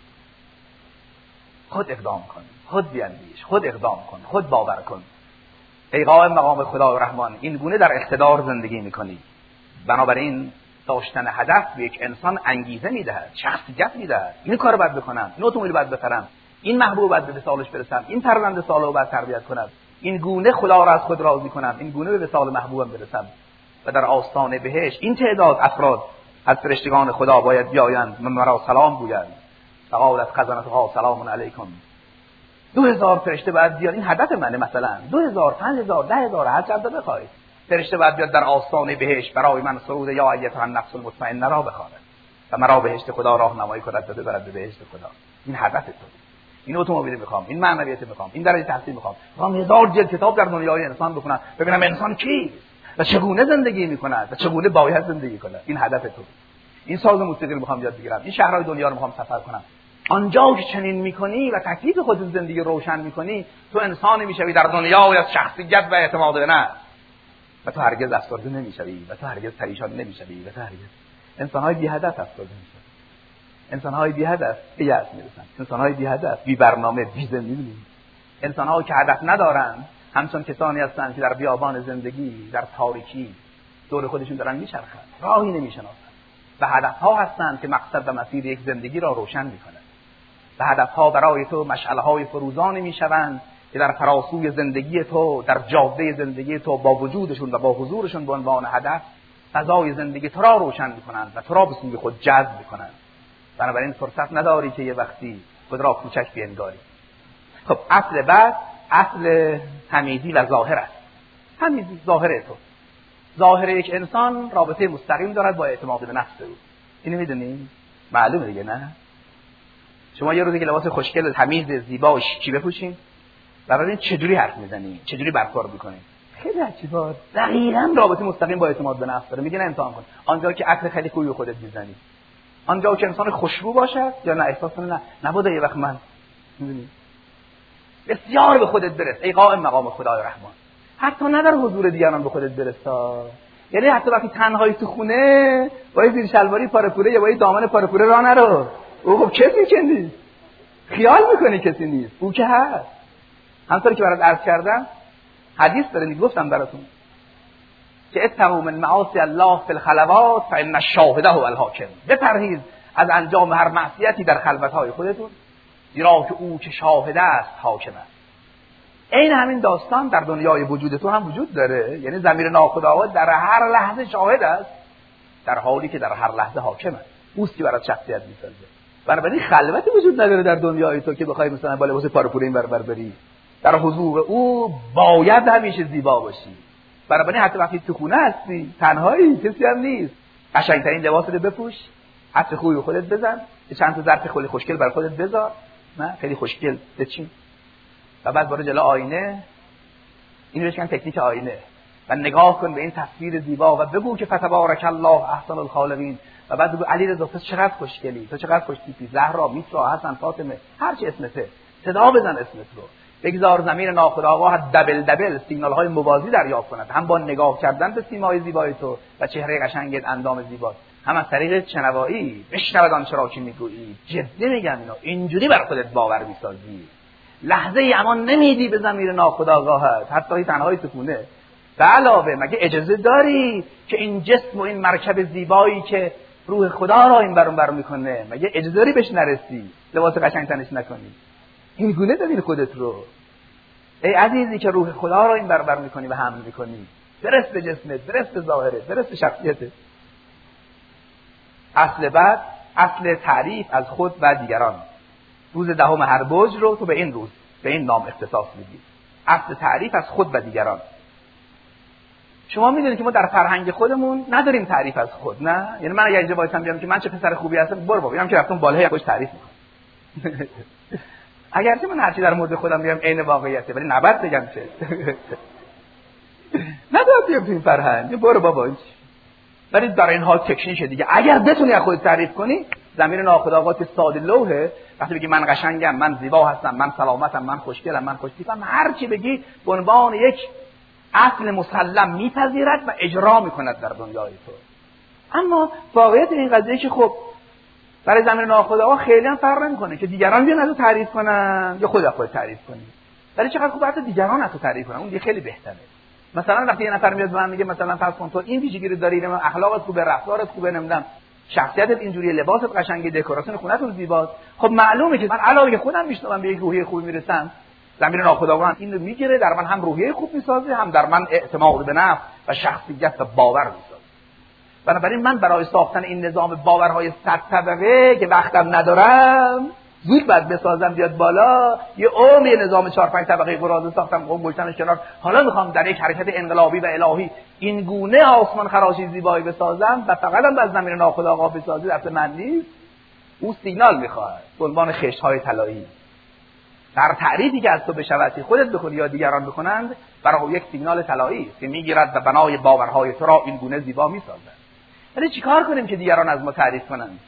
خود اقدام کن، خود بیاندیش، خود اقدام کن، خود باور کن. ای قائم مقام خدای رحمان، این گونه در اقتدار زندگی می‌کنی. بنابراین داشتن هدف به یک انسان انگیزه می‌دهد، شخصیت می‌دهد. این کارو باید بکنم، این اتومبیل باید بخرم، این محبوب باید به وصالش برسم، این پرونده سالو باید تربیت کنم، این گونه خدا را از خود راضی کنم، این گونه به وصال محبوبم برسم و در آستانه بهشت این تعداد افراد از فرشتگان خدا باید بیایند و مرا سلام گویند. فقالت خزنتها سلام علیکم. دو هزار فرشته باید بیاد. این هدف منه. مثلا دو هزار، پنج هزار، ده هزار، هر چند تا بخواید فرشته باید بیاد در آستانه بهشت برای من سرود یا ایتها النفس المطمئنه را بخواند و مرا بهشت خدا راهنمایی کند تا ببرد به بهشت خدا. این هدف تو. این اتومبیل میخوام، این معنویت میخوام، این درجه تحصیل میخوام. میخوام هزار جلد کتاب در دنیای انسان بخونم ببینم انسان کیست و چگونه زندگی میکند و چگونه باید زندگی کند. این هدف تو. این ساز موسیقی رو میخوام یاد بگیرم، این شهرهای دنیا رو میخوام سفر کنم. آنجا که چنین میکنی و تکلیف خودت زندگی روشن میکنی، تو انسانی میشوی در دنیای از شخصیت و اعتماد به نفس و تو هرگز افسرده نمیشوی و تو هرگز پریشان نمیشوی و تو هرگز. انسانهای بی هدف افسرده میشن، انسانهای بی هدف به یأس میرسن، انسانهای بی هدف، بی برنامه، بی زندگی. انسانهایی که هدف ندارن همچون کسانی هستند که در بیابان زندگی در تاریکی دور خودشون دارن میچرخن، راهی نمیشناسن. و هدفها هستند که مقصد و مسیر یک زندگی را روشن میکنند. و هدفها برای تو مشعلهای فروزانی میشوند که در فراسوی زندگی تو، در جاده زندگی تو با وجودشون و با حضورشون به عنوان هدف فضای زندگی تو را روشن میکنند و تو را به سوی خود جذب میکنند. بنابراین فرصت نداری که یه وقتی خود را کوچک بینگاری. خب اصل بعد اصل تمیزی و ظاهر است. تمیزی ظاهر تو. ظاهر یک انسان رابطه مستقیم دارد با اعتماد به نفس او. اینو میدونی؟ معلومه دیگه نه؟ شما یه روزی که لباس خوشگل تمیز زیبا و شیکی بپوشین و ببینید چجوری حرف میزنی، چجوری برخورد میکنی. خیلی عجیبه. دقیقاً رابطه مستقیم با اعتماد به نفس داره. میگن امتحان کن. آنجا که عطر خیلی خوبی خودت میزنی، آنجا که انسان خوشبو باشد یا نه احساس کنه نه نبوده یه وقت من میدونی بسیار به خودت برس. ای قائم مقام خدای رحمان، حتی نه در حضور دیگران به خودت برسا. یعنی حتی وقتی تنهایی تو خونه با یه زیر شلواری پاره‌پوره یا با یه دامن پاره‌پوره راه نرو. او خب کسی که نیست، خیال میکنی کسی نیست، او که هست. همونطوری که برات عرض کردم حدیث داره، میگفتم براتون که اتقوا من معاصی الله فی الخلوات فان الشاهد هو الحاکم. بپرهیز از انجام هر معصیتی در خلوت‌های خودتون، زیرا که او که شاهد است حاکم است. این همین داستان در دنیای وجود تو هم وجود داره. یعنی ضمیر ناخودآگاه در هر لحظه شاهد است، در حالی که در هر لحظه حاکم است. اوست که برات شخصیت می‌سازه. بنابراین خلوتی وجود نداره در دنیای تو که بخوای مثلا با لباس پاره‌پوره این ور بر بری. در حضور او باید همیشه زیبا باشی. بنابراین حتی وقتی تو خونه هستی تنهایی، کسی هم نیست، قشنگترین لباست رو بپوش، عطر خوبی خودت بزن، چند تا ظرف خیلی خوشگل برای خودت بذار، نه خیلی خوشگل بچین، و بعد برو جلو آینه. اینو بهش میگن تکنیک آینه. و نگاه کن به این تصویر زیبا و بگو که فتبارک الله احسن الخالقین. و بعد بگو علیرضا تو چقدر خوشگلی، تو چقدر خوشتیپی، زهرا، میترا، حسن، فاطمه، هر چی اسمته، صدا بزن اسمت رو. بگذار ضمیر ناخودآگاه دبل دبل سیگنال های موازی دریافت کند، هم با نگاه کردن به سیمای زیبای تو و چهره قشنگت، اندام زیبا، هم از طریق شنوایی. بشنود آنچه را که میگویی. جدی میگم اینو، اینجوری بر خودت باور میسازی. لحظه ای امان نمیدی به ضمیر ناخودآگاهت، حتی تنهایی تو خونه. به علاوه مگه اجازه داری که این جسم و این مرکب زیبایی که روح خدا را این برون بر میکنه، مگه اجازه داری بهش نرسی، لباس قشنگ تنش نکنی؟ این گونه ببین خودت رو. ای عزیزی که روح خدا را این بر بر میکنی و حمل میکنی، برس به جسمت، برس به ظاهرت، برس به شخصیتت. اصل بعد، اصل تعریف از خود و دیگران. روز دهم هر برج رو تو به این روز، به این نام اختصاص میدی. اصل تعریف از خود و دیگران. شما میدونید که ما در فرهنگ خودمون نداریم تعریف از خود، نه؟ یعنی من اگه اینجا وایسم بیام که من چه پسر خوبی هستم، برو بابا اینم که رفتم بالای خوش تعریف میکنم. اگرچه من هرچی در مورد خودم میگم عین واقعیته، ولی نباید بگم چه. ندارم بیام تو این فرهنگ، برو بابا این. ولی در این حال تکنیشه دیگه. اگر بتونی از خودت تعریف کنی، ضمیر ناخودآگات ساده لوحه. وقتی بگی من قشنگم، من زیبا هستم، من سلامتم، من خوشگلم، من خوشتیپم، هر چی بگی به عنوان یک اصل مسلم میپذیرد و اجرا میکند در دنیای تو. اما واقعیت این قضیه که خب برای ضمیر ناخودآگاه خیلی هم فرق نمیکنه که دیگران بیان ازو تعریف کنن یا خودت خودت تعریف کنی. ولی چقدر خوب حتی دیگران ازو تعریف کنن، اون دیگه خیلی بهتره. مثلا وقتی یه نفر میاد به من میگه مثلا فرض کن تو این ویژگی رو داری، من اخلاقت خوبه، رفتارت خوبه، نمیدونم شخصیتت اینجوریه، لباست قشنگه، دکوراسیون خونه‌تون زیباست، خب معلومه که من علاوه که خودم میشنوم به یک روحیه خوبی میرسم، ضمیر ناخودآگاه این رو میگیره، در من هم روحیه خوب میسازه، هم در من اعتماد به نفس و شخصیت و باور میسازه. بنابراین من برای ساختن این نظام باورهای صد طبقه که وقتم ندارم، زود بعد بسازم بیاد بالا، یه عمر یه نظام چهار پنج طبقه قراضه ساختم، قوم گلشنش کنار، حالا میخوام در یک حرکت انقلابی و الهی این گونه آسمان خراشی زیبایی بسازم و فقط هم از ضمیر ناخودآگاه بسازی دست من نیست. او سیگنال میخواد به عنوان خشت‌های طلایی. در تعریفی که از تو بشود خودت بکنی یا دیگران بکنند، برای یک سیگنال طلایی است که میگیرد و بنای باورهای تو را این گونه زیبا میسازد. ولی چیکار کنیم که دیگران از ما تعریف کنند؟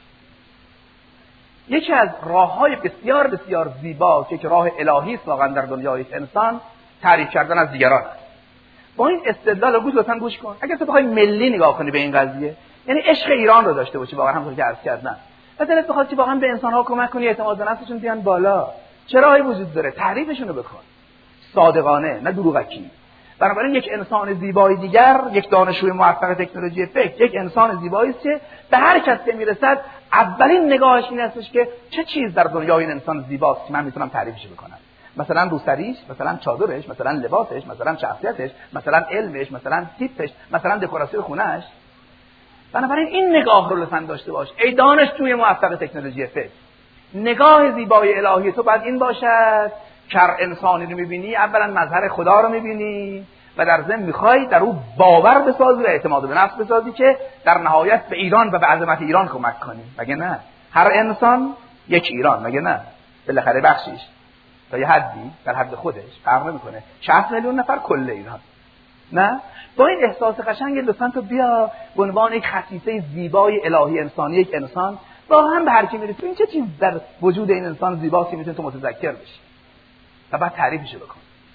یکی از راه‌های بسیار بسیار زیبا که راه الهی است واقعا در دنیای انسان، تعریف کردن از دیگران است. با این استدلال گوش لطفاً گوش کن. اگر تو بخوای ملی نگاه کنی به این قضیه، یعنی عشق ایران رو داشته باشی واقعا، همونطور که عرض کردم، و دلت بخواد که واقعا به انسان‌ها کمک کنی، اعتماد به نفسشون بیان بالا، چه راهی وجود داره؟ تعریفشون رو بکن، صادقانه، نه دروغکی. بنابراین یک انسان زیبای دیگر، یک دانشجوی موفق تکنولوژی فکر، یک انسان زیبایی است که به هر کس که میرسد اولین نگاهش این هستش که چه چیز در دنیای این انسان زیباست که من میتونم تعریفش بکنم. مثلا روسریش، مثلا چادرش، مثلا لباسش، مثلا شخصیتش، مثلا علمش، مثلا تیپش، مثلا دکوراسیون خونه‌اش. بنابراین این نگاه رو لطفاً داشته باش ای دانشجوی موفق تکنولوژی فکر. نگاه زیبای الهی تو باید این باشد که هر انسانی رو میبینی اولا مظهر خدا رو میبینی و در ضمن میخوای در او باور بسازی و اعتماد به نفس بسازی که در نهایت به ایران و به عظمت ایران کمک کنی. مگه نه؟ هر انسان یک ایران، مگه نه؟ بالاخره بخشیش تا یه حدی در حد خودش فرق نمیکنه. شصت میلیون نفر کل ایران. نه؟ با این احساس قشنگ لطفاً تو بیا به عنوان یک خصیصه زیبای الهی انسانی یک انسان با هم به هر کی میرسی این چه چیز در وجود این انسان زیباست که میتونی تو متذکر بشی و بعد تعریفش بکن.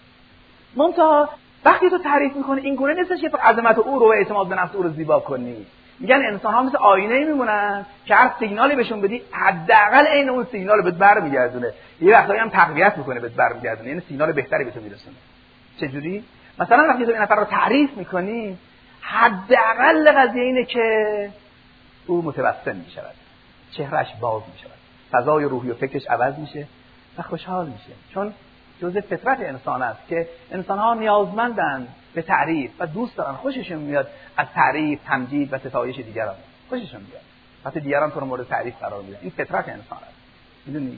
منتها وقتی تو تعریف میکنی این گونه نیستش که عظمت او رو و اعتماد به نفس او رو زیبا کنی. میگن انسان ها مثل آینه میمونن که هر سیگنالی بهشون بدی حداقل عین اون سیگنال رو بهت برمیگردونه، یه وقتایی هم تقویت میکنه بهت برمیگردونه، یعنی سیگنال بهتری بهت میرسونه. چه جوری؟ مثلا وقتی تو این نفر رو تعریف میکنی حداقل قضیه اینه که او متبسم میشود، چهرهش باز میشود، فضای روحی و فکرش عوض میشه و خوشحال میشه، چون جزء فطرت انسان است که انسان‌ها نیازمندن به تعریف و دوست دارن، خوششون میاد از تعریف، تمجید و ستایش دیگران، خوششون میاد وقتی دیگران تو رو مورد تعریف قرار میدن. این فطرت انسان است، میدونی؟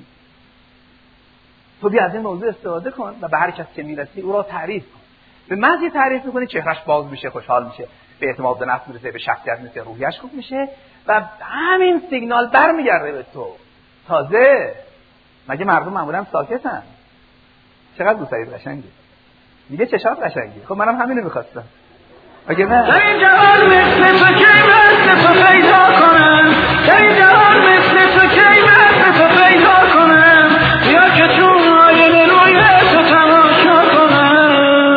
تو بیا از این موضوع استفاده کن و به هر کس که میرسی او را تعریف کن. به محض تعریف میکنی چهرهش باز میشه، خوشحال میشه، به اعتماد به نفس میرسه، به شخصیت میرسه، روحیش خوب میشه و همین سیگنال برمیگرده به تو. تازه مگه مردم معمولا ساکتن؟ چقدر دوست دارید قشنگی، میگه چشات قشنگی، خب منم همینو میخواستم. مگه نه؟ در این جهان مثل تو کی مثل تو پیدا کنم، در این جهان مثل تو کی مثل تو پیدا کنم، یا که چون آینه روی تو تماشا کنم،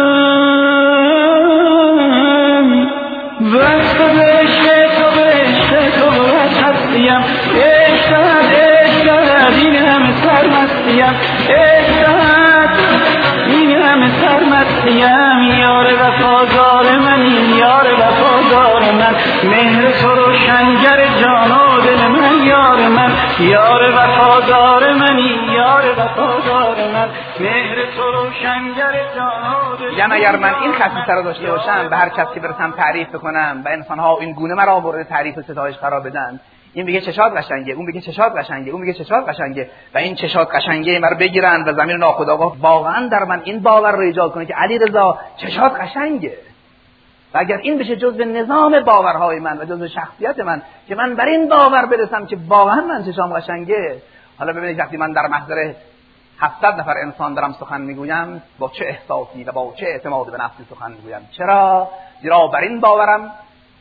وقت به عشق تو به عشق تو باید هستیم، عشق دهد عشق دهد این همه سرمستیم، عشق دهد این همه سرمستیم، یار وفادار منی، یار وفادار من، مهر تو روشنگر جان و دل من، یار من، یار وفادار منی، یار وفادار من، مهر تو روشنگر جهاد. میگم اگر من این خصیصه رو داشته باشم به هر کسی که برسم تعریف بکنم و انسان‌ها این گونه مرا مورد تعریف و ستایش قرار بدن، این بگه چشات قشنگه، اون بگه چشات قشنگه، اون بگه چشات قشنگه و این چشات قشنگه مرا بگیرن و زمین ناخودآگاه واقعا در من این باور رو ایجاد کنه که علیرضا چشات قشنگه. و اگر این بشه جزء نظام باورهای من و جزء شخصیت من که من بر این باور برسم که واقعا من چشام قشنگه. حالا ببینید وقتی من در محضر هفتصد نفر انسان دارم سخن میگویم با چه احساسی و با چه اعتماد به نفسی سخن میگویم. چرا؟ زیرا بر این باورم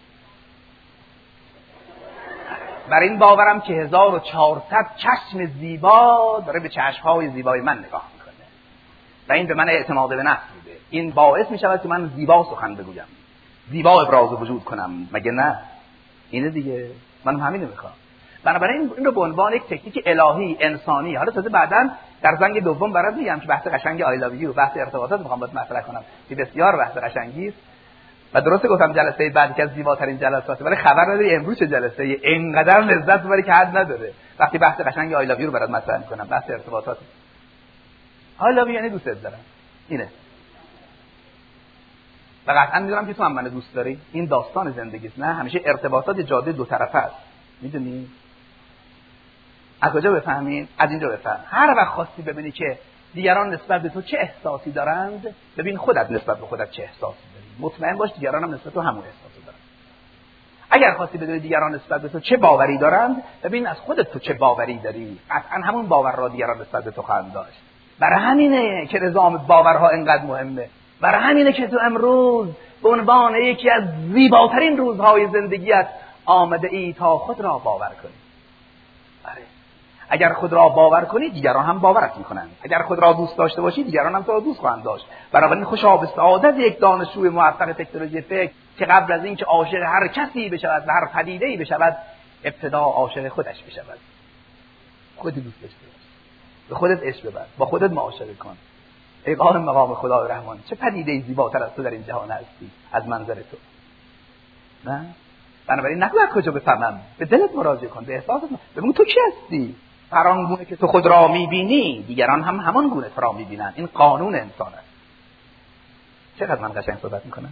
بر این باورم که هزار و چهارصد چشم زیبا داره به چشمهای زیبای من نگاه میکنه و این به من اعتماد به نفس میده. این باعث میشود که من زیبا سخن بگویم، زیبا ابراز وجود کنم، مگه نه؟ اینه دیگه، من همین رو میخوام. بنابراین این رو به عنوان یک تکنیک الهی انسانی، حالا تازه بعداً در زنگ دوم برات میگم که بحث قشنگ آی لاو یو، بحث ارتباطات میخوام باهات مطرح کنم که بسیار بحث قشنگی است و درسته گفتم جلسه بعد که از زیباترین جلساته، ولی خبر نداری امروز چه جلسه ای اینقدر لذت ببری که حد نداره. وقتی بحث قشنگ آی لاو یو رو برات مطرح میکنم، بحث ارتباطات. آی لاو یو یعنی دوستت دارم، اینه. و قطعا میدونم که تو هم منو دوست داری. این داستان زندگیست، نه همیشه ارتباطات جاده دو طرفه است. میدونی از کجا بفهمین؟ از اینجا بفهم. هر وقت خواستی ببینی که دیگران نسبت به تو چه احساسی دارند، ببین خودت نسبت به خودت چه احساسی داری. مطمئن باش دیگران هم نسبت به تو همون احساسی دارن. اگر خواستی بدونی دیگران نسبت به تو چه باوری دارند، ببین از خودت تو چه باوری داری. قطعا همون باور را دیگران نسبت به تو خواهند داشت. برای همینه که نظام باورها اینقدر مهمه. برای همینه که تو امروز به عنوان یکی از زیباترین روزهای زندگیت آمده ای تا خود را باور کنی. آره. اگر خود را باور کنی دیگران هم باورت میکنند. اگر خود را دوست داشته باشی دیگران هم تو را دوست خواهند داشت. بنابراین خوشا به سعادت یک دانشجوی موفق تکنولوژی فکر که قبل از اینکه عاشق هر کسی بشود و هر پدیده‌ای بشود، ابتدا عاشق خودش بشود. خودت دوست داشته باش. به خودت عشق ببر، با خودت معاشقه کن. ای قائم مقام خدای رحمان، چه پدیده زیباتر از تو در این جهان هستی از منظر تو. نه؟ بنابراین نگو از کجا بفهمم، به دلت مراجعه کن، به احساست. ببین تو کی هستی؟ هر آن گونه که تو خود را میبینی دیگران هم همان گونه تو را میبینن. این قانون انسان است. چقدر من قشنگ صحبت میکنم.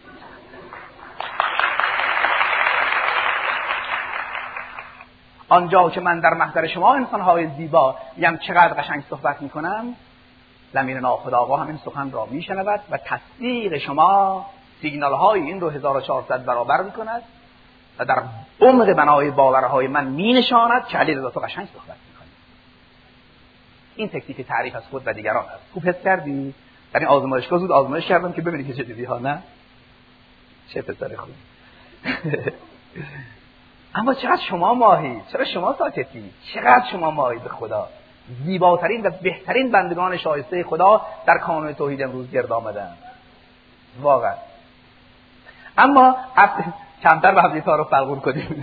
آنجا که من در محضر شما انسان‌های زیبا میگم چقدر قشنگ صحبت میکنم، ضمیر ناخودآگاه همین سخن را میشنود و تصدیق شما سیگنال های این رو هزار و چهارصد برابر میکند و در عمق بنای باورهای من مینشاند که علیرضا تو قشنگ صحبت میکنی. این تکنیک تعریف از خود و دیگران است. خوب حس کردی؟ در این آزمایشگاه زود آزمایش کردم که ببینی که چه جوری ها. نه چه پسر خوب. اما چقدر شما ماهی، چرا شما ساکتی؟ چقدر شما ماهی به خدا. زیباترین و بهترین بندگان شایسته خدا در کانون توحید امروز گرد آمدن واقعا. اما کمتر به حدیث ها رو فلغور کنیم.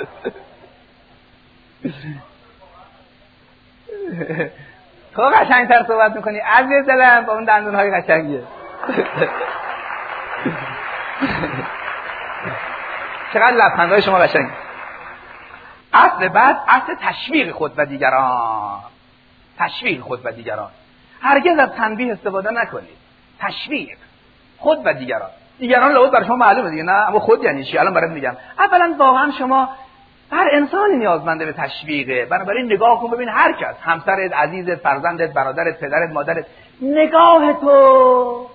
تو قشنگتر صحبت میکنی عزیز دلم با اون دندون های قشنگیه. چقدر لبخندهای شما قشنگ. اصل بعد اصل تشویق خود و دیگران. تشویق خود و دیگران. هرگز از تنبیه استفاده نکنید. تشویق خود و دیگران. دیگران لابد برای شما معلومه دیگه، نه اما خود یعنی چی؟ الان برات میگم. اولا واقعا شما هر انسانی نیازمنده به تشویقه. بنابراین نگاه کن ببین هر کس، همسرت، عزیزت، فرزندت، برادرت، پدرت، مادرت، نگاه تو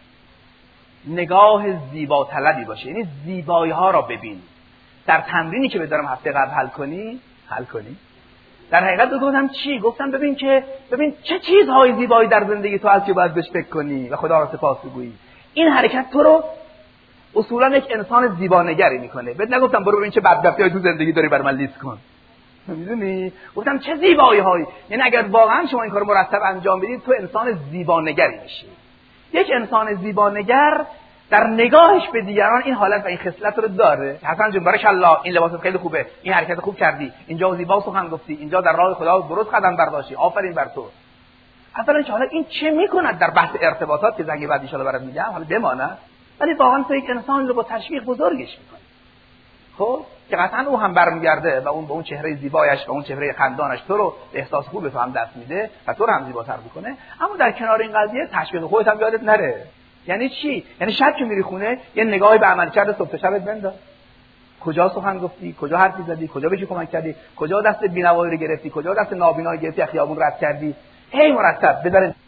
نگاه زیبا طلبی باشه. یعنی زیبایی ها را ببین. در تمرینی که بدارم هفته قبل حل کنی، حل کنی. در حقیقت دو گفتم چی؟ گفتم ببین که ببین چه چیزهای زیبایی در زندگی تو هست که باید بهش فکر کنی و خدا را سپاس بگویی. این حرکت تو رو اصولا یک انسان زیبانگری میکنه. بهت نگفتم برو ببین چه بدبختی‌های تو زندگی داری برای من لیست کن. میدونی؟ گفتم چه زیبایی‌هایی. یعنی اگر واقعا شما این کارو مرتب انجام بدید تو انسان زیبانگری میشی. یک انسان زیبانگر در نگاهش به دیگران این حالت و این خصلت رو داره. حسن جون بارکالله این لباس خیلی خوبه، این حرکت خوب کردی، اینجا زیبا سخن گفتی، اینجا در راه خدا درست قدم برداشتی، آفرین بر تو. اصلا که حالا این چه میکند در بحث ارتباطات که زنگ بعد ان شاء الله برات میگم، حالا بمانه. ولی واقعا تو یک انسان رو با تشویق بزرگش میکنی. خب که قطعا او هم برمیگرده و اون با اون چهره زیبایش و اون چهره خندانش تو رو به احساس خوب تو هم دست میده و تو رو هم زیباتر میکنه. اما در کنار این قضیه تشویق خودت هم یادت نره. یعنی چی؟ یعنی شب که میری خونه یه نگاهی به عملکرد صبح تا شبت بنداز. کجا سخن گفتی، کجا حرفی زدی، کجا بهش کمک کردی، کجا دست بینوایی رو گرفتی، کجا دست نابینا رو گرفتی، خیابون رد کردی. هی مرتب بذار